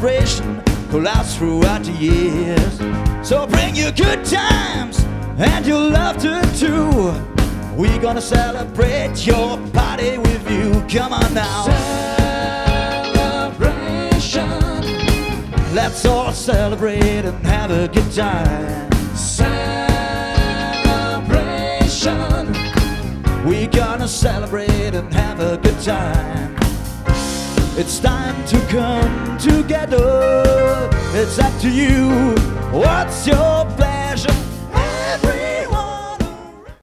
celebration will last throughout the years. So bring your good times and your laughter too. We're gonna celebrate your party with you. Come on now. Celebration. Let's all celebrate and have a good time. Celebration. We're gonna celebrate and have a good time. It's time to come together. It's up to you. What's your plan?